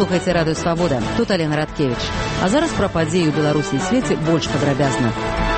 Слухайце радыё Свабода. Тут Алена Радкевіч. А зараз пра падзеі ў Беларусі і свеце больш падрабязна.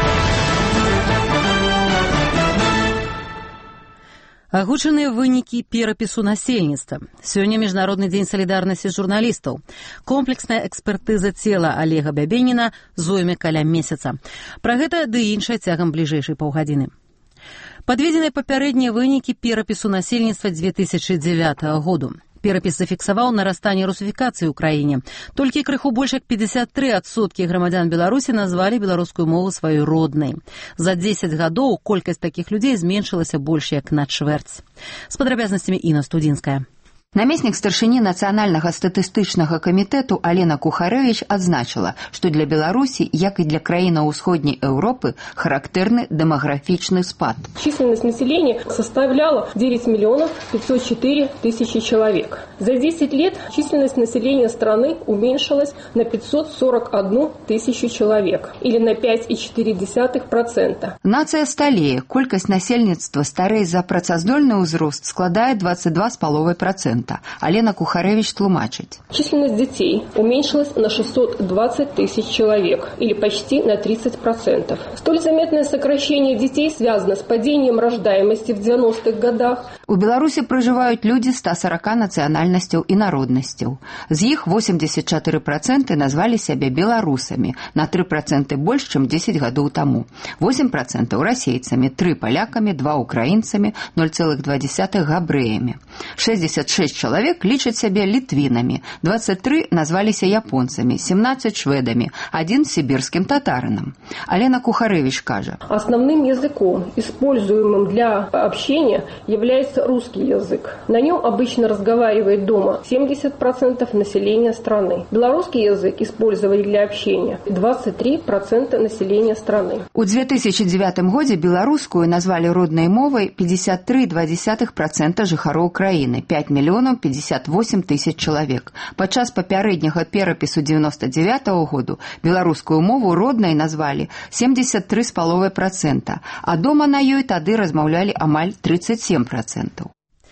Агучаныя вынікі перапісу насельніцтва. Сёння міжнародны дзень салідарнасці журналістаў. Комплексная экспертыза цела Олега Бябеніна зойме каля месяца. Пра гэта ды іншае цягам бліжэйшай паўгадзіны. Падведзены папярэднія вынікі перапісу насельніцтва 2009 году. Перапіс зафіксаваў нарастанне русіфікацыі ў краіне. Толькі крыху больш як 53% грамадзян Беларусі назвалі беларускую мову сваёй роднай. За 10 гадоў колькасць такіх людзей зменшылася больш як на чвэрць. З падрабязнасцямі Інна Студзінская. Намеснік старшыні Нацыянальнага статыстычнага камітэту Алена Кухарэвіч адзначыла, што для Беларусі, як і для краінаў Усходняй Еўропы, характэрны дэмаграфічны спад. Численность населения составляла 9 миллионов 504 тысячи человек. За 10 лет численность населения страны уменьшилась на 541 тысячу человек, или на 5,4%. Нацыя сталее, колькасць насельніцтва старэй за працаздольны ўзрост складае 22,5%. Алена Кухарэвіч тлумачыць. Численность детей уменьшилась на 620 тысяч человек, или почти на 30%. Столь заметное сокращение детей связано с падением рождаемости в 90-х годах. У Беларусі пражываюць людзі 140 нацыянальнасцяў і народнасцяў. З іх 84% назвалі сябе беларусамі, на 3% больш, чым 10 гадоў таму. 8% расейцамі, 3 палякамі, 2 украінцамі, 0,2 габрэямі. 66 чалавек лічаць сябе літвінамі, 23 назваліся японцамі, 17 шведамі, 1 сібірскім татарынам. Алена Кухарэвіч кажа. Основным языком, используемым для общения, является русский язык. На нем обычно разговаривает дома 70% населения страны. Белорусский язык использовали для общения 23% населения страны. У 2009 годзе беларускую назвалі роднай мовай 53,2% жыхароў краіны, 5 мільёнаў 58 тысяч чалавек. Падчас папярэдняга перапісу 99-го году беларускую мову роднай назвалі 73,5%, а дома на ёй тады размаўлялі амаль 37%.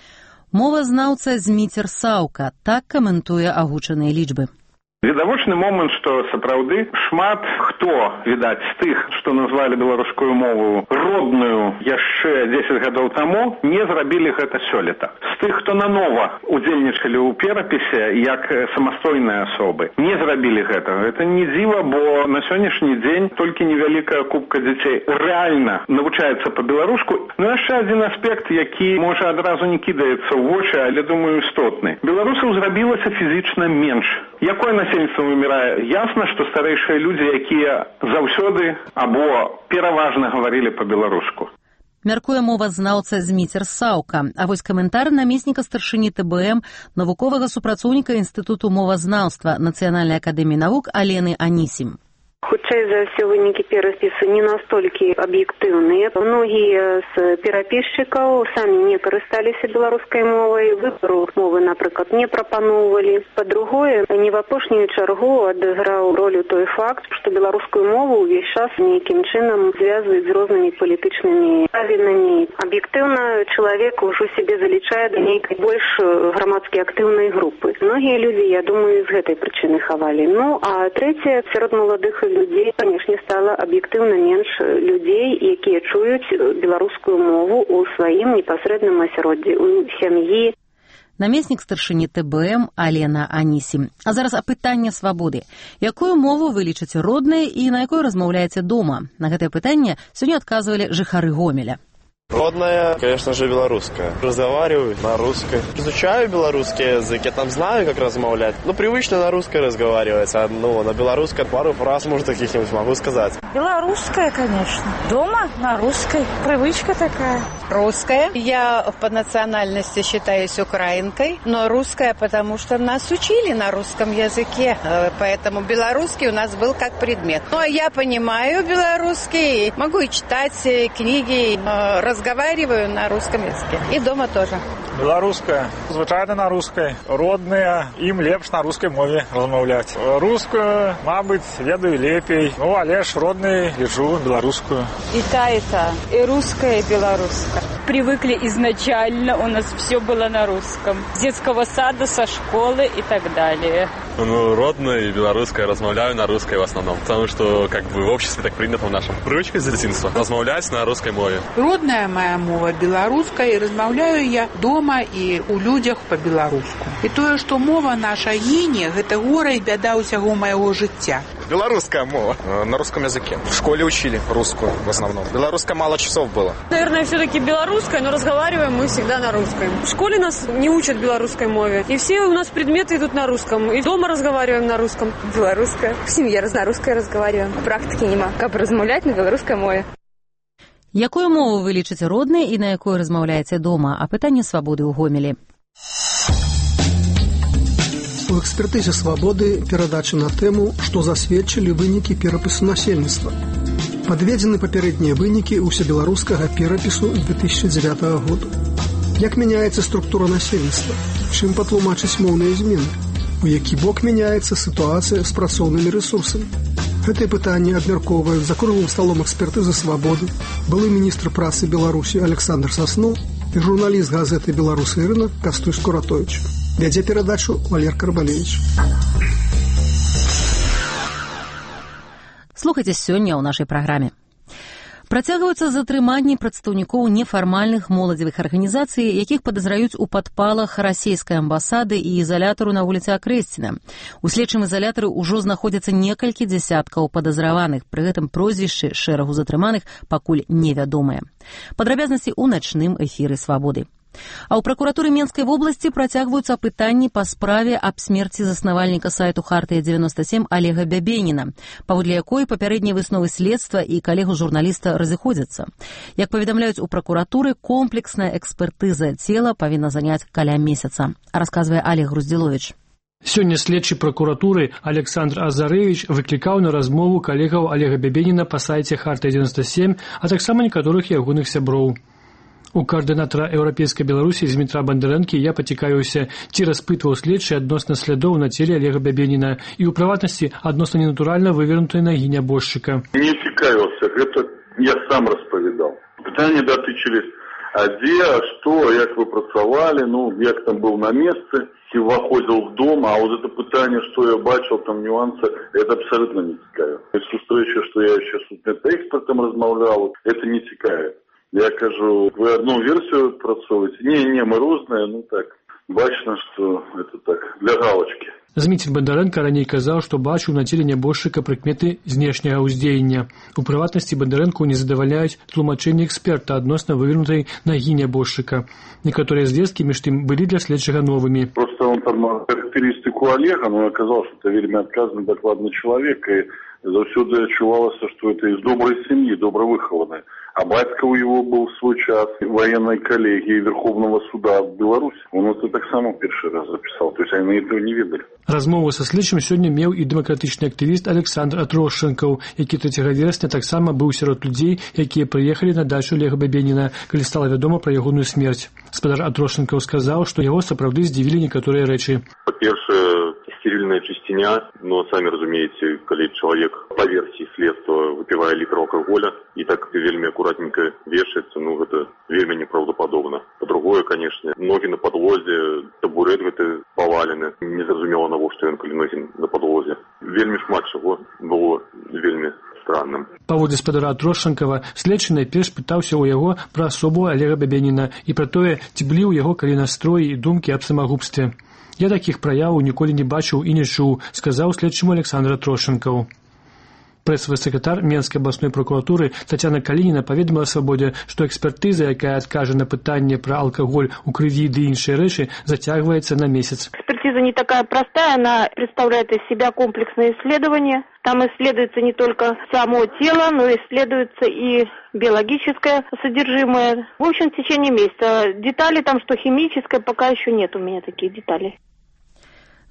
Мовазнаўца Зміцер Саўка так каментуе агучаныя лічбы. Відавочны момант, што сапраўды шмат хто, відаць, з тых, што назвалі беларускую мову родную яшчэ 10 гадоў таму, не зрабілі гэта сёлета. З тых, хто нанова удзельнічалі ў перапісе як самастойныя асобы, не зрабілі гэтага. Гэта не дзіва, бо на сённяшні дзень толькі невялікая купка дзяцей рэальна навучаецца па-беларуску. Ну яшчэ адзін аспект, які можа адразу не кідаецца ў вочы, але думаю істотны. Беларусаў зрабілася фізічна менш. Якое насельніцтва вымірае? Ясна, што старэйшыя людзі, якія заўсёды або пераважна гаварылі па-беларуску. Мяркуе мовазнаўца Зміцер Саўка. А вось каментар намесніка старшыні ТБМ, навуковага супрацоўніка Інстытуту мовазнаўства Нацыянальнай акадэміі навук Алены Анісім. Хутчэй за ўсё вынікі перапісу не настолькі аб'ектыўныя. Многія з перапісчыкаў самі не карысталіся беларускай мовай, выбару мовы, напрыклад, не прапаноўвалі. Па-другое, не в апошнюю чаргу адыграў ролю той факт, што беларускую мову ўвесь час нейкім чынам звязваюць з рознымі палітычнымі правінамі. Аб'ектыўна чалавек ужо сябе залічае да нейкай больш грамадскі актыўнай групы. Многія людзі, я думаю, з гэтай прычыны хавалі. Ну, а трэцяе, сярод маладых людзей, канешне, стала аб'ектыўна менш людзей, якія чуюць беларускую мову ў сваім непасрэдным асяроддзі, у сям'і. Намеснік старшыні ТБМ Алена Анісім. А зараз апытанне свабоды. Якую мову вы лічыце роднай і на якой размаўляеце дома? На гэтае пытанне сёння адказвалі жыхары Гомеля. Родная, конечно же, белорусская. Разговариваю на русской. Изучаю белорусский язык, я там знаю, как размовлять. Ну, привычно на русской разговаривать, а на белорусской пару фраз, может, каких-нибудь могу сказать. Белорусская, конечно. Дома на русской. Привычка такая. Русская. Я по национальности считаюсь украинкой, но русская, потому что нас учили на русском языке, поэтому белорусский у нас был как предмет. Ну, а я понимаю белорусский, могу и читать книги, разговариваю на русском языке. И дома тоже. Беларуская. Звычайна на рускай. Родныя, ім лепш на рускай мове размаўляць. Рускую, мабыць, ведаю лепей. Ну, але ж роднай лічу беларускую. И та, и русская, и белорусская. привыкли изначально, у нас все было на русском. С детского сада, со школы и так далее. Ну, родная и белорусская, размовляю на русской в основном. Потому что, как бы, в обществе так принято в нашем. Привычка з дзяцінства. Размаўляць на русской мове. Родная моя мова беларуская, и размаўляю я дома и у людях по-беларуску. И то, что мова наша гине, это гора и беда усяго моего жыцця. Белорусская мова. На русском языке. В школе учили русскую в основном. Белорусская мало часов было. Наверное, все-таки белорусская, но разговариваем мы всегда на русском. В школе нас не учат белорусской мове. И все у нас предметы идут на русском. И дома разговариваем на русском. Белорусская. В семье на русской разговариваем. Практики нема. Как размаўляць на беларускай мове. Якую мову вы лічыце роднай і на якой размаўляеце дома? А пытанне свабоды ў Гомелі. У экспертызе свабоды перадача на тэму, што засведчылі вынікі перапісу насельніцтва. Падведзены папярэднія вынікі ўсебеларускага перапісу 2009 году. Як мяняецца структура насельніцтва? Чым патлумачыць моўныя змены? У які бок мяняецца сітуацыя з працоўнымі рэсурсамі? Гэтае пытанне абмяркоўваюць за круглым сталом экспертызы свабоды былы міністр працы Беларусі Александр Соснов і журналіст газеты «Беларусь і рынок» Кастуй Скуратович. Вядзе перадачу Валер Карбалевич. Слухайце сёння ў нашай праграме. Працягваюцца затрыманні прадстаўнікоў нефармальных моладзевых арганізацый, якіх падазраюць у падпалах расійскай амбасады і ізалятару на вуліцы Акрэсціна. У следчым ізалятары ўжо знаходзяцца некалькі дзясяткаў падазраваных, пры гэтым прозвішчы шэрагу затрыманых пакуль невядомыя. Падрабязнасці ў начным эфіры «Свабоды». А ў пракуратуры Менскай вобласці працягваюцца пытанні па справе аб смерці заснавальніка сайту «Хартыя-97» Олега Бябеніна, паводле якой папярэднія высновы следства і калегу журналіста разыходзяцца. Як паведамляюць у пракуратуры, комплексная экспертыза цела павінна заняць каля месяца, расказвае Олег Груздзіловіч. Сёння следчы пракуратуры Александр Азарэвіч выклікаў на размову калегаў Олега Бябеніна па сайце «Хартыя-97», а таксама некаторых ягоных сяброў. У координатора Европейской Беларуси Дмитра Бондаренки я поцікавіўся, ці распытваў следчы адносна слядоў на целе Олега Бябеніна і, у прыватнасці, адносна ненатуральна вывернутай нагі нябожчыка. Не цікавіўся, гэта я сам распавядаў. Пытанні датычылись, а дзе, што, як вы працавалі, як там быў на месцы, ці ўваходзіў в дом, а вот это пытанне, што я бачыў, там нюансы, это абсолютно не цікавіць. Сустрэча, што я еще с судмедэкспертам размаўляў, это не цікавіць. Я кажу, вы одну версию працоўваеце? Не, мы розныя, так. Бачна, што это так, для галочки. Зміцер Бондаренко раней казаў, што бачыў на целе нябожчыка прыкметы знешняга ўздзеяння. У прыватнасці Бондаренко не задаваляюць тлумачэнні эксперта адносна вывернутай нагі нябожчыка. Некаторыя звесткі між тым былі для следчага новымі. Просто он там характарыстыку Олега, я казаў, што это вельмі адказны, дакладны чалавек, і заўсёды адчувалася, што это из добрай сям'і, добра выхаваны. А бацька у его был в свой час военной коллегии Верховного суда в Беларуси. Он это так само первый раз записал, то есть они этого не ведали. Размову са следчым сёння меў і дэмакратычны актывіст Александр Атрошчэнкаў, які 3 верасня таксама быў сярод людзей, якія прыехалі на дачу Олега Бябеніна, калі стала вядома пра ягоную смерць. Спадар Атрошчэнкаў сказаў, што яго сапраўды здзівілі некаторыя рэчы. Па-першае, стерильная чистиня, но сами разумеете, коли человек по версии следства, выпивая литр алкоголя, и так вельми аккуратненько вешается, это вельми неправдоподобно. По-другое, конечно, ноги на подлозе, табурет гэты повалены, незразумела на што ён калі ногі на подлозе. Вельми шмат чаго было вельми странным. Паводле спадара Атрошчэнкава, следчы найперш пытаўся ў яго пра асобу Олега Бябеніна і пра тое, ці былі ў яго калі настроі і думкі аб самагубстве. Я такіх праяваў ніколі не бачыў і не чуў, сказаў следчаму Александр Атрошчэнкаў. Прэсавы сакратар Менскай абласной прокуратуры Тацяна Калініна паведаміла свабодзе, што экспертыза, якая адкажа на пытанне пра алкаголь у крыві ды іншыя рэчы, зацягваецца на месяц. Экспертиза не такая простая, она представляет из себя комплексное исследование. Там исследуется не только само тело, но исследуется и биологическое содержимое. В общем, в течение месяца. Детали там, что химическое, пока еще нет у меня таких деталей.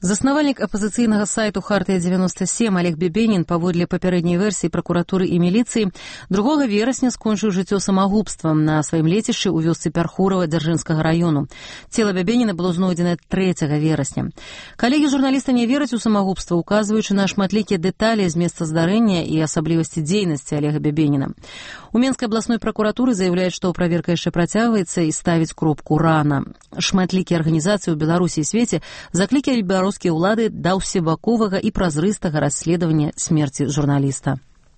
Заснавальнік апазіцыйнага сайту «Хартыя-97» Олег Бябенін паводле папярэдняй версіі пракуратуры і міліцыі 2 верасня скончыў жыццё самагубствам на сваім лецішчы ў вёсцы Пярхурава Дзяржынскага раёну. Цела Бябеніна было знойдзена 3 верасня. Калегі журналіста не вераць у самагубства, указваючы на шматлікія дэталі з месца здарэння і асаблівасці дзейнасці Олега Бябеніна. У Менскай абласной пракуратуры заяўляюць, што праверка яшчэ працягваецца і ставіць кропку рана. Шматлікія арганізацыі ў Беларусі і свеце заклікалі беларускія ўлады да ўсебаковага і празрыстага расследавання смерці журналіста.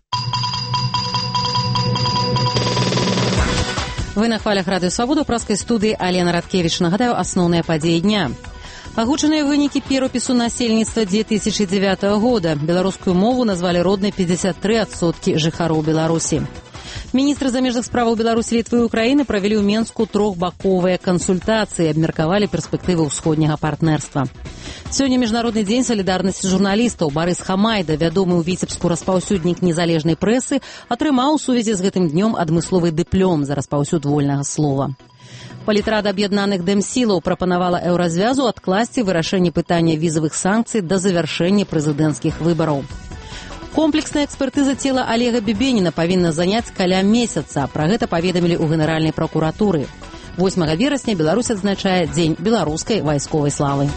Вы на хвалях Радыё Свабода, ў праскай студыі Алена Радкевіч. Нагадаю, асноўныя падзеі дня. Агучаныя вынікі перапісу насельніцтва 2009 года. Беларускую мову назвалі роднай 53% жыхароў Беларусі. Міністры замежных справаў Беларусі, Літвы і Украіны правялі ў Менску 3-баковыя кансультацыі, абмеркавалі перспектывы ўсходняга партнерства. Сёння Міжнародны дзень салідарнасці журналістаў. Барыс Хамайда, вядомы ў Віцебску распаўсюднік незалежнай прэсы, атрымаў у сувязі з гэтым днём адмысловы дыплём за распаўсюд вольнага слова. Палітрада аб'яднаных дэмсілаў прапанавала Еўразвязу адкласці вырашэнне пытання візавых санкцый да завяршэння прэзідэнцкіх выбараў. Комплексная экспертыза цела Олега Бябеніна павінна заняць каля месяца. Пра гэта паведамілі ў Генеральнай пракуратуры. 8 верасня Беларусь адзначае Дзень беларускай вайсковай славы.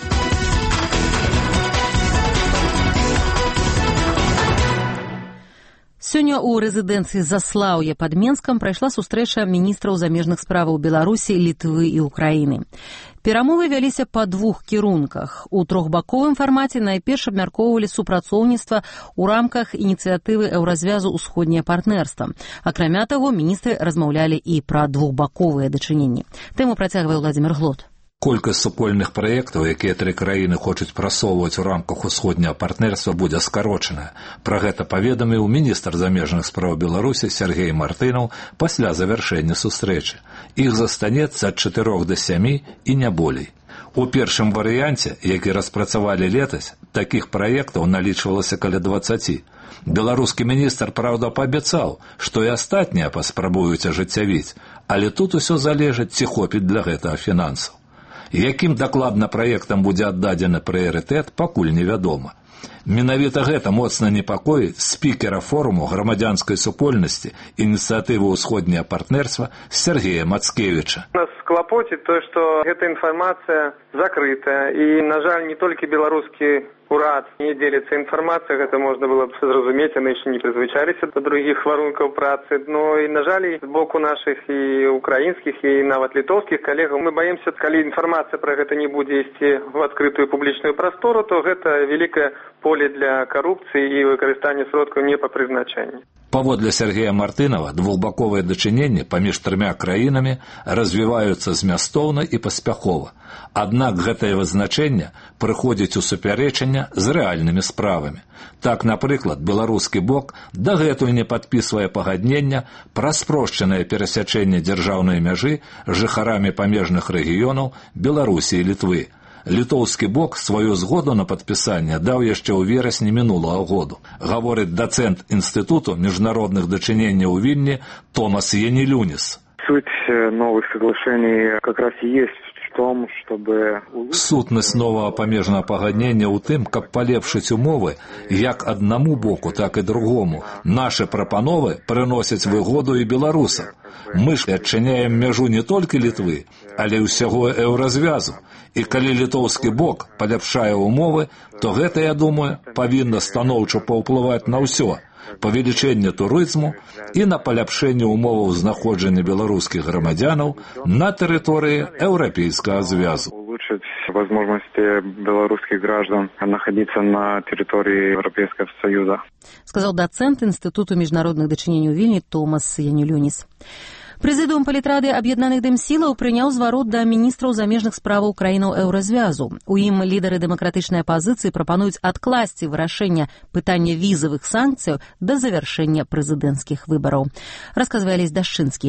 Сёння ў рэзідэнцыі Заслаўе пад Менскам прайшла сустрэча міністраў замежных справаў Беларусі, Літвы і Украіны. Перамовы вяліся па 2 кірунках. У 3-баковым фармаце найперш абмяркоўвалі супрацоўніцтва ў рамках ініцыятывы Еўразвязу «Усходняе партнерства». Акрамя таго, міністры размаўлялі і пра 2-баковыя дачыненні. Тэму працягвае Владзімір Глот. Колькасць супольных праектаў, якія 3 краіны хочуць прасоўваць у рамках усходняга партнерства, будзе скарочаная. Пра гэта паведаміў міністр замежных спраў Беларусі Сергей Мартынаў пасля завяршэння сустрэчы. Іх застанецца ад 4 до 7 і не болей. У першым варыянце, які распрацавалі летась, такіх праектаў налічвалася каля 20. Беларускі міністр, праўда, паабяцаў, што і астатнія паспрабуюць ажыццявіць, але тут усё залежыць, ці хопіць для гэтага фінансаў. Якім дакладна праектам будзе аддадзены прыярытэт, пакуль невядома. Менавіта гэта моцна непакоіць спікера форуму грамадзянскай супольнасці ініцыятывы ўсходняе партнерства Сергея Мацкевіча. Нас клапоціць тое, што гэта інфармацыя закрытая, і, на жаль, не толькі беларускі урад не дзеліцца інфармацыя, гэта можна было б зразумець, яны яшчэ не прызвычаліся да другіх варункаў працы. Но і, на жаль, з боку нашых і украінскіх, і нават літоўскіх калегаў мы баімся, калі інфармацыя пра гэта не будзе ісці в адкрытую публічную прастору, то гэта вялікае поле для карупцыі і выкарыстання сродкаў не па прызначэнні. Паводле Сергея Мартынова, 2-баковыя дачыненні паміж 3 краінамі развіваюцца змястоўна і паспяхова. Аднак гэтае вызначэнне прыходзіць у супярэчанне з рэальнымі справамі. Так, напрыклад, беларускі бок дагэтуль не падпісвае пагаднення пра спрошчанае перасячэнне дзяржаўнай мяжы з жыхарамі памежных рэгіёнаў Беларусі і Літвы. Літоўскі бок сваю згоду на падпісанне даў яшчэ ў верасні минулого году, гаворыць дацэнт Інстытуту міжнародных дачыненняў у Вільні Томас Янілюніс. Суть новых соглашений как раз и есть в том, чтобы... Сутнасць новага памежнага пагаднення ў тым, каб палепшыць умовы як аднаму боку, так і другому. Нашы прапановы прыносяць выгоду і беларусам. Мы ж адчыняем мяжу не толькі Літвы, але ўсяго Еўразвязу. І калі літоўскі бок паляпшае умовы, то гэта, я думаю, павінна станоўча паўплываць на ўсё. Павелічэнне турызму і на паляпшэнне умоваў знаходжання беларускіх грамадзянаў на тэрыторыі Еўрапейскага звязу. Улучшить возможности белорусских граждан находиться на территории Европейского Союза. Сказал доцент Института международных дачыненняў Вільні Томас Янілюніс. Прэзідыум палітрады аб'яднаных дэмсілаў прыняў зварот да міністраў замежных справаў краінаў Еўразвязу. У ім лідары дэмакратычнай апазіцыі прапануюць адкласці вырашэння пытання візавых санкцыяў да завяршэння прэзідэнцкіх выбараў. Расказвае Алесь Дашчынскі.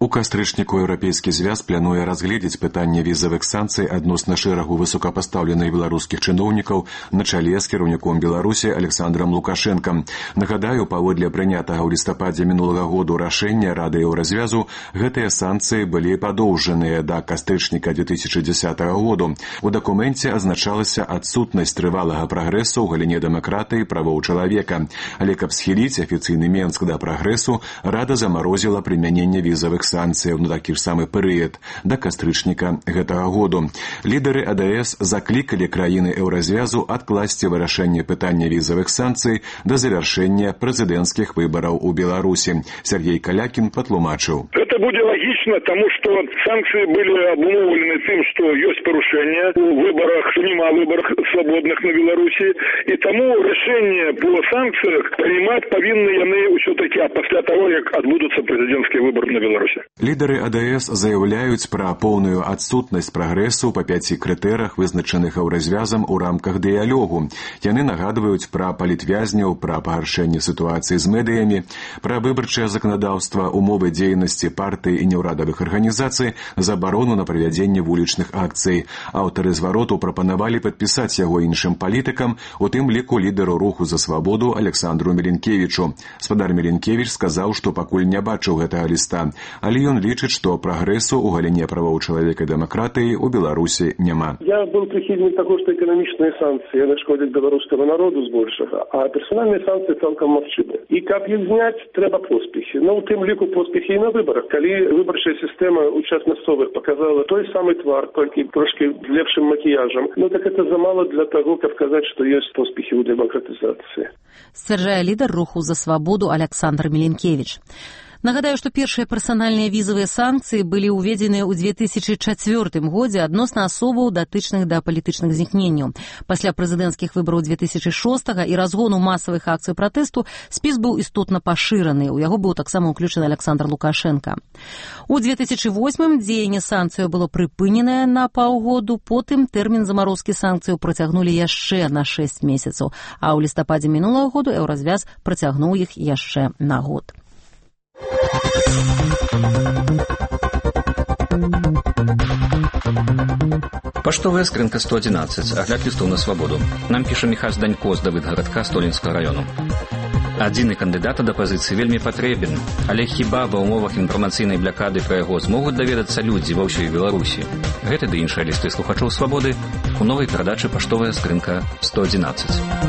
У кастрычніку Еўрапейскі звяз плануе разгледзець пытанне візавых санкцый адносна шэрагу высокапастаўленых беларускіх чыноўнікаў на чале з кіраўніком Беларусі Александрам Лукашэнкам. Нагадаю, паводле прынятага ў лістападзе мінулага году рашэння Рады Еўразвязу, гэтыя санкцыі былі падоўжаныя да кастрычніка 2010 году. У дакуменце азначалася адсутнасць трывалага прагрэсу ў галіне дэмакратыі і правоў чалавека. Але каб схіліць афіцыйны Менск да прагрэсу, Рада замарозіла прымяненне візавых санкцыяў на такі ж самы перыяд да кастрычніка гэтага году. Лідары АДС заклікалі краіны Еўразвязу адкласці вырашэнне пытання візавых санкцый да завяршэння прэзідэнцкіх выбараў у Беларусі. Сергей Калякін патлумачыў. Это будет логично, тому что санкции были обумовлены тем, что есть порушения в выборах, нема выборах свободных на Беларуси, и тому решение по санкциях принимать повинны яны все-таки после того, как отбудутся президентские выборы на Беларуси. Лідары АДС заяўляюць пра поўную адсутнасць прагрэсу па 5 крытэрах, вызначаных Еўразвязам у рамках дыялогу. Яны нагадваюць пра палітвязняў, пра пагаршэнне сітуацыі з медыямі, пра выбарчае заканадаўства, умовы дзейнасці партый і неўрадавых арганізацый, забарону на правядзенне вулічных акцый. Аўтары звароту прапанавалі падпісаць яго іншым палітыкам, у тым ліку лідару руху за свабоду Александру Меленкевічу. Спадар Меленкевіч сказаў, што пакуль не бачыў гэтага ліста, але ён лічыць, што прагрэсу ў галіне правоў чалавека і дэмакратыі ў Беларусі няма. Я был прихильник того, что экономичные санкции нашкодят белорусскому народу збольшага, а персональные санкции цалкам мовчимы. И каб их знять, треба поспехи. Ну, у тым ліку поспехи и на выборах. Калі выборчая система у час мясцовых показала той самый твар, только трошки лепшим макияжем, ну так это замало для того, как сказать, что есть поспехи у демократизации. Сцвярджае лідар руху за свабоду Александр Меленкевич. Нагадаю, што першыя персанальныя візавыя санкцыі былі ўведзеныя ў 2004 годзе адносна асобаў, датычных да палітычных знікненняў. Пасля прэзідэнцкіх выбараў 2006 і разгону масавых акцый пратэсту спіс быў істотна пашыраны. У яго быў таксама ўключаны Александр Лукашенко. У 2008 дзеянне санкцыяў было прыпыненае на паўгоду, потым тэрмін замарозкі санкцыяў працягнулі яшчэ на 6 месяцаў, а ў лістападзе мінулага году Еўразвяз працягнуў іх яшчэ на год. Паштовая скрынка 111. Агляд лістоў на свабоду. Нам піша Міхась Данько з Давыдгарадка Столінскага раёну. Адзіны кандыдат да пазіцыі вельмі патрэбен, але хіба ва ўмовах інфармацыйнай блякады пра яго змогуць даведацца людзі ва ўсёй Беларусі? Гэты ды іншыя лісты слухачоў свабоды у новай перадачы «Паштовая скрынка 111».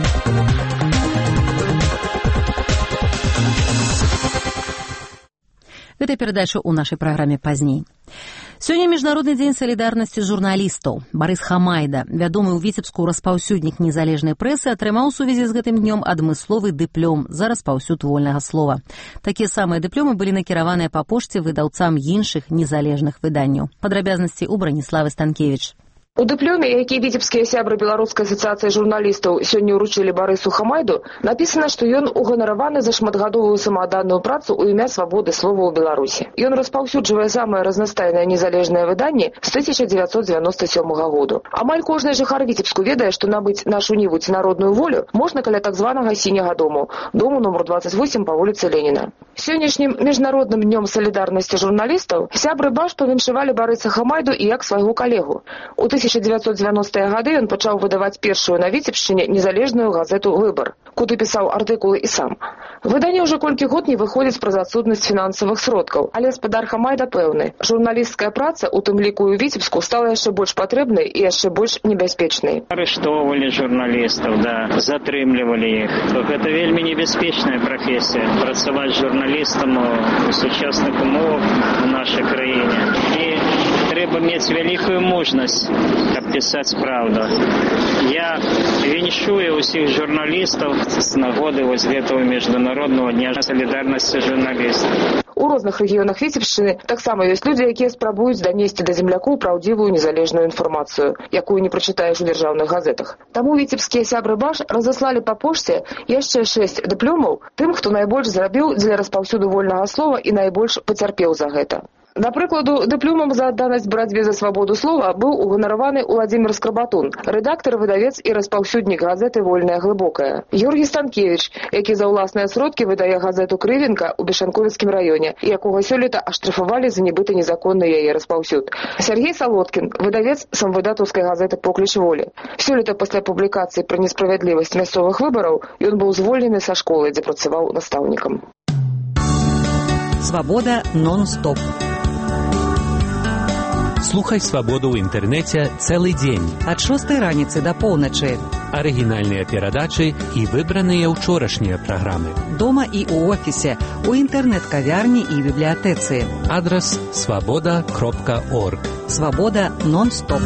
Гэта перадача ў нашай праграме пазней. Сёння міжнародны дзень салідарнасці журналістаў. Барыс Хамайда, вядомы ў Віцебску распаўсюднік незалежнай прэсы, атрымаў у сувязі з гэтым днём адмысловы дыплём за распаўсюд вольнага слова. Такія самыя дыплёмы былі накіраваныя па пошце выдаўцам іншых незалежных выданняў. Падрабязнасці ў Браніславы Станкевіч. У дыплёме, які віцебскія сябры Беларускай асацыяцыі журналістаў сёння ўручылі Барысу Хамайду, напісана, што ён уганараваны за шматгадовую самаадданую працу ў імя свабоды слова ў Беларусі. Ён распаўсюджвае самыя разнастайныя незалежныя выданні з 1997 году. Амаль кожны жыхар Віцебску ведае, што набыць нашу-нібудзь народную волю можна каля так званага сіняга дому, дому нумар 28 па вуліцы Леніна. Сённяшнім міжнародным днём салідарнасці журналістаў сябры БАЖ павіншавалі Барыса Хамайду і як свайго калегу. У 1990-е гады ён пачаў выдаваць першую на Віцебшчыне незалежную газету «Выбар», куды пісаў артыкулы і сам. Выданне ўжо колькі год не выходзіць праз адсутнасць фінансавых сродкаў, але спадар Хамайда пэўны. Журналісцкая праца, у тым ліку і ў Віцебску, стала яшчэ больш патрэбнай і яшчэ больш небяспечнай. Арыштоўвалі журналістаў, затрымлівалі іх. Гэта вельмі небяспечная прафесія. Працаваць журналістам у сучасных умовах у нашай краіне. І трэба мець вялікую мужнасць, каб пісаць праўду. Я віншую ўсіх журналістаў з нагоды вось гэтага міжнароднага дня салідарнасці журналістаў. У розных рэгіёнах Віцебшчыны таксама ёсць людзі, якія спрабуюць данесці да землякоў праўдзівую незалежную інфармацыю, якую не прачытаеш у дзяржаўных газетах. Таму віцебскія сябры БАЖ разаслалі па пошце яшчэ 6 дыплёмаў тым, хто найбольш зрабіў для распаўсюду вольнага слова і найбольш пацярпеў за гэта. Да прыкладу, дыпломам за адданасць барацьбе за свабоду слова быў уганараваны Уладзімір Скрабатун, рэдактар, выдавец і распаўсюднік газеты «Вольная глыбокая». Георгій Станкевіч, які за ўласныя сродкі выдае газету «Крывенка» у Бешанковіцкім раёне, якога сёлета аштрафавалі за нібыта незаконны яе распаўсюд. Сергей Салоткін, выдавец самвыдатаўскай газеты «Покліч волі». Сёлета пасля публікацыі пра несправядлівасць мясцовых выбараў ён быў звольнены са школы, дзе працаваў настаўнікам. Свабода нон-стоп. Слухай свабоду ў інтэрнэце цэлы дзень. Ад 6 раніцы да поўначы. Арыгінальныя перадачы і выбраныя ўчорашнія праграмы. Дома і ў офісе, у інтэрнэт-кавярні і бібліятэцы. Адрас свабода.орг. Свабода нон-стоп.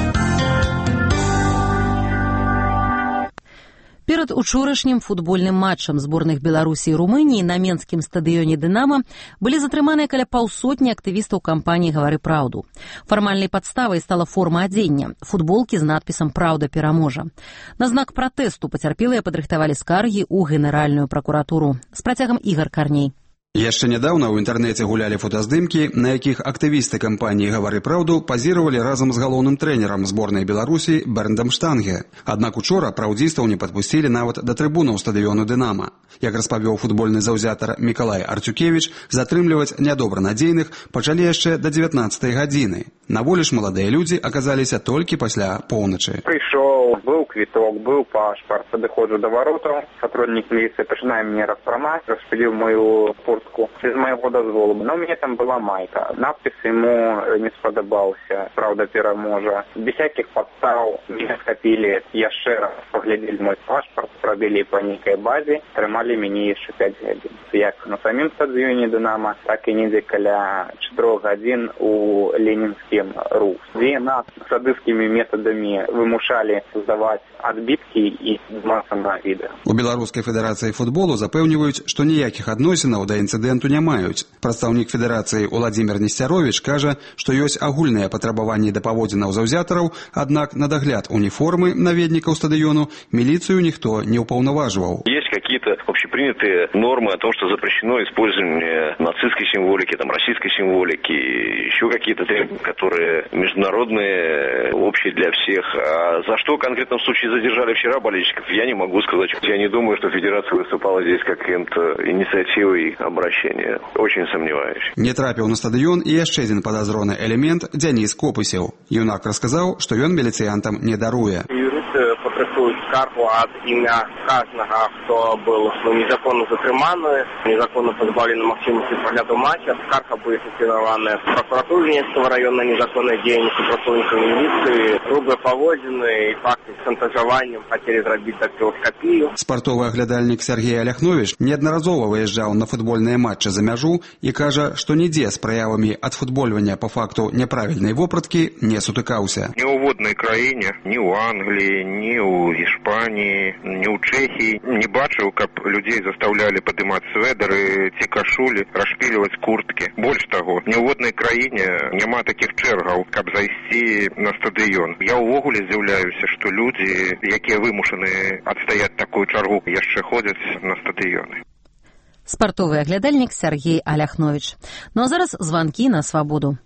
Перад учорашнім футбольным матчам зборных Беларусі і Румыніі на менскім стадыёне «Дынама» былі затрыманыя каля паўсотні актывістаў кампаніі «Гавары праўду». Фармальнай падставай стала форма адзення – футболкі з надпісам «Праўда пераможа». На знак пратэсту пацярпелыя падрыхтавалі скаргі ў Генеральную пракуратуру. З працягам Ігар Карней. Яшчэ нядаўна ў інтэрнэце гулялі фотаздымкі, на якіх актывісты кампаніі «Гавары праўду» пазіравалі разам з галоўным трэнерам зборнай Беларусі Берндам Штанге. Аднак учора праўдзістаў не падпусцілі нават да трыбунаў стадыёну «Дынама». Як распавёў футбольны заўзятар Мікалай Арцюкевіч, затрымліваць нядобранадзейных пачалі яшчэ да 19-й гадзіны. На волі ж маладыя людзі аказаліся толькі пасля поўначы. Прыйшоў, быў квіток, быў пашпарт, падыходжу да варотаў, сотруднік міліцыі пачынае мяне распранаць, распіліў мою куртку без майго дазволу. Но у мяне там была майка. Надпіс ему не спадабаўся, «Праўда пераможа». Без всяких подстав меня схапілі, яшчэ раз паглядзелі мой пашпарт, прабілі па нейкай базе, трымалі мяне яшчэ 5 гадзін. Як на самім стадыёне «Дынама», так і недзе каля 4 гадзін у Ленінскім РУ, дзе нас садыцкімі метадамі вымушалі здаваць адбіткі і знімацца на відэа. У Беларускай федэрацыі футболу запэўніваюць, што ніякіх адносінаў да інцыдэнту не маюць. Прадстаўнік федэрацыі Уладзімір Несцяровіч кажа, што ёсць агульныя патрабаванні да паводзінаў заўзятараў, аднак на дагляд уніформы наведнікаў стадыёну міліцыю ніхто не ўпаўнаважваў. Есть какие-то общепринятые нормы о том, что запрещено использование нацистской символики, там, российской символики, еще какие-то требования, которые международные, общие для всех. А за что в конкретном случае задержали вчера болельщиков, я не могу сказать. Я не думаю, что федерация выступала здесь каким-то инициативой обращения. Очень сомневаюсь. Не трапіў на стадыён і яшчэ адзін падазроны элемент Дзяніс Копысеў. Юнак расказаў, што ён міліцыянтам не даруе. Потребують скаргу ад ім'я кожного, хто був незаконно затриманий, незаконно позбавлений можливості погляду матча. Скарга буде фіксирована в прокуратурі Ленінського району незаконної діяльності працівників міліції, грубе поводження і факти з шантажуванням, хотіли зробити дактилоскопію. Спартовы аглядальнік Сергей Аляхнович неаднаразова выязджаў на футбольныя матчы за мяжу і кажа, што нідзе з праявамі адфутбольвання по факту няправільнай вопраткі не сутыкаўся. Ні у воднай краіне, ні ў Англіі, ні ў Іспаніі, ні ў Чэхіі не бачыў, каб людзей застаўлялі падымаць сведары ці кашулі, расшпіліваць курткі. Больш таго, ні ў воднай краіне няма такіх чэргаў, каб зайсці на стадыён. Я ўвогуле здзіўляюся, што людзі, якія вымушаны адстаяць такую чаргу, яшчэ ходзяць на стадыёны. Спартовы аглядальнік Сергей Аляхнович. Ну а зараз званкі на свабоду.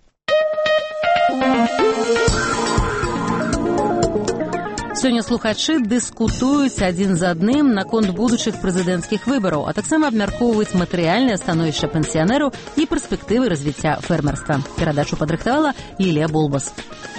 Сёння слухачы дыскутуюць адзін з адным наконт будучых прэзідэнцкіх выбараў, а таксама абмяркоўваюць матэрыяльнае становішча пенсіянераў і перспектывы развіцця фермерства. Перадачу падрыхтавала Лілія Болбас.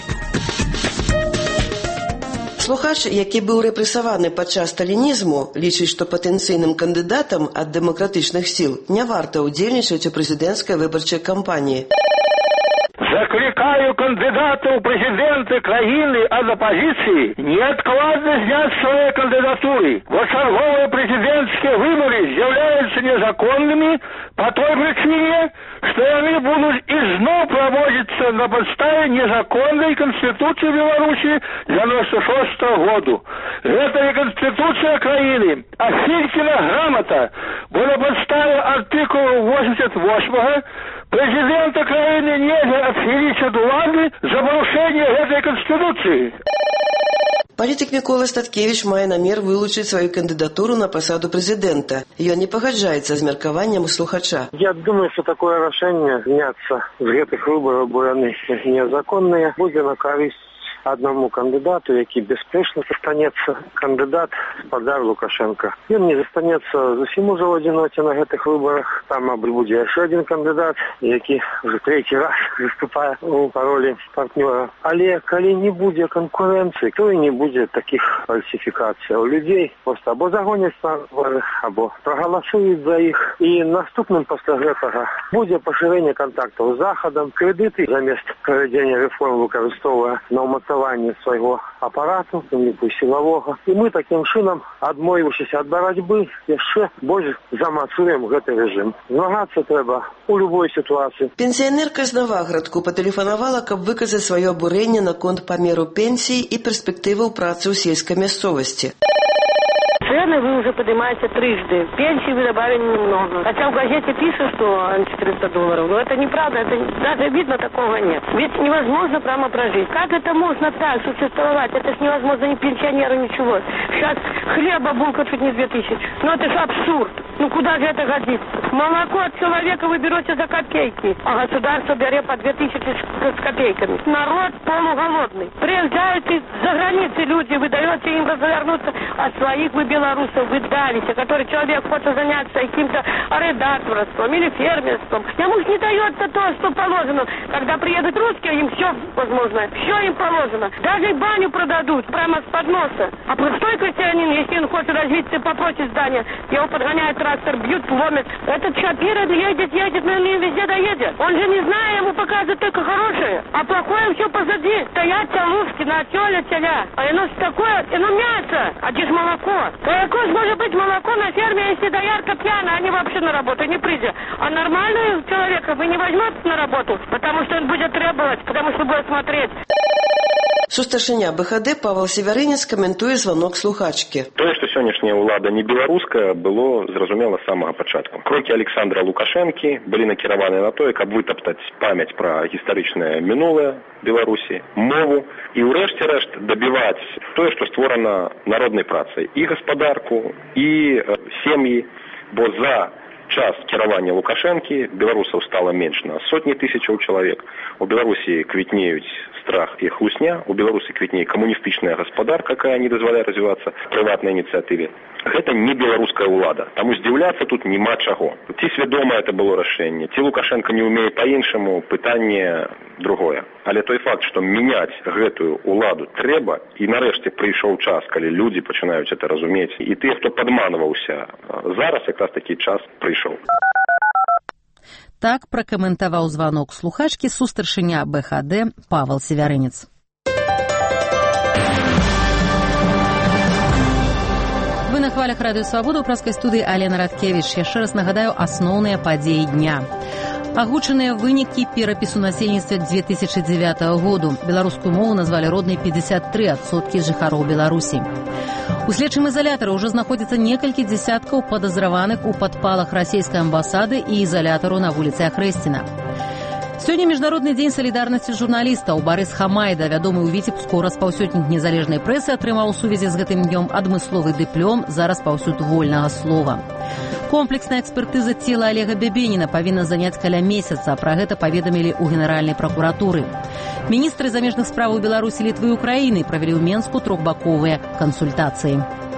Слухач, які быў рэпрэсаваны падчас сталінізму, лічыць, што патэнцыйным кандыдатам ад дэмакратычных сіл не варта ўдзельнічаць у прэзідэнцкай выбарчай кампаніі. Закликаю кандидата в президенты краины от оппозиции неоткладно снять свои кандидатуры. Восьмерговые президентские выборы являются незаконными по той причине, что они будут изново проводиться на подставе незаконной Конституции Беларуси 96 года. Это не Конституция краины, а Филькина грамота. На подставе артикула 88 президента краины нельзя отхилить от улады за порушение этой Конституции. Палітык Мікола Статкевіч мае намер вылучыць сваю кандыдатуру на пасаду прэзідэнта. Ён не пагаджаецца з меркаваннем слухача. Я думаю, что такое рашэнне зняцца з гэтых выбораў, бо яны незаконныя, будзе на карысць одному кандидату, який беспечно застанется кандидат Спадар Лукашенко. Ён не застанется зусім уже в одиноце на гэтых выборах. Там буде еще один кандидат, який уже третий раз выступае по роли партнера. Але калі не буде конкуренции, то и не будет таких фальсификаций у людей. Просто або загонять на выборы, або проголосуют за их. И наступным после гэтага буде поширение контактов с Заходом, кредиты замест проведения реформ выкарыстоўвае на свайго апарату, тым-ліку сілавога. І мы такім чынам, адмовіўшыся ад барацьбы, яшчэ больш замацуем гэты рэжым. Змагацца трэба у любой сітуацыі. Пенсіянерка з Наваградку патэлефанавала, каб выказаць сваё абурэнне наконт памеру пенсій і перспектываў працы ў сельскай мясцовасці. Цены вы уже поднимаете трижды. Пенсии вы добавили немного. Хотя в газете пишут, что $400. Но это неправда. Это даже видно, такого нет. Ведь невозможно прямо прожить. Как это можно так существовать? Это ж невозможно ни пенсионеру, ничего. Сейчас хлеба булка чуть не 2000. Ну это же абсурд. Ну куда же это годится? Молоко от человека вы берете за копейки, а государство берет по 2000 с копейками. Народ полуголодный. Приезжают из-за границы люди, вы даете им развернуться, а своих вы белорусов вы давите, который человек хочет заняться каким-то редакторством или фермерством. Ему не дается то, что положено. Когда приедут русские, им все возможно, все им положено. Даже баню продадут прямо с подноса. А простой крестьянин, если он хочет развиться и попросит здания, его подгоняет трактор, бьют, ломят. Этот Шапира едет, но не везде доедет. Он же не знает, ему показывают только хорошее, а плохое все позади. Стоят телушки на теля. А оно такое, оно мясо, а здесь молоко. Какое может быть молоко на ферме, если доярка пьяная, они вообще на работу не придет. А нормального человека вы не возьмете на работу, потому что он будет требовать, потому что будет смотреть. Сустаршыня БХД Павел Севярынец каментуе звонок слухачкі. Тое, што сённяшняя ўлада не беларуская, было зразумела з самага пачатку. Крокі Александра Лукашэнкі былі накіраваны на тое, каб вытаптаць памяць пра гістарычнае мінулае Беларусі, мову і ўрэшце рэшт дабіваць тое, што створана народнай працай і гаспадарку, і сем'і, бо за час кіравання Лукашэнкі беларусаў стала менш на сотні тысячаў чалавек. У Беларусі квітнеюць страх і хлусня, у Беларусі квітнее камуністычная гаспадарка, якая не дазваляе развівацца прыватнай ініцыятыве. Гэта не беларуская ўлада, таму здзіўляцца тут няма чаго. Ці свядома это было рашэнне, ці Лукашенко не ўмее па-іншаму, пытанне другое. Але той факт, што мяняць гэтую ўладу трэба, і нарэшце прыйшоў час, калі людзі пачынаюць это разумець, і тыя, хто падманваўся, зараз якраз такі час прыйшоў. Так пракаментаваў званок слухачкі сустаршыня БХД Павел Севярынец. Вы на хвалях Радыё Свабода ў праскай студыі Алена Радкевіч. Яшчэ раз нагадаю асноўныя падзеі дня. Агучаныя вынікі перапісу насельніцтва 2009 году. Беларускую мову назвалі роднай 53% жыхароў Беларусі. У следчым изолятары ўжо знаходзіцца некалькі дзесяткаў падазраваных у падпалах расійскай амбасады і изолятару на вуліцы Ахрэсціна. Сёння міжнародны дзень салідарнасці журналістаў. Барыс Хамайда, вядомы ў Віцебску распаўсюднік незалежнай прэсы, атрымаў у сувязі з гэтым днём адмысловы дыплом за распаўсюд вольнага слова. Комплексная экспертыза цела Олега Бябеніна павінна заняць каля месяца. Пра гэта паведамілі ў Генеральнай пракуратуры. Міністры замежных спраў Беларусі, Літвы і Украіны правялі ў Менску трохбаковыя кансультацыі.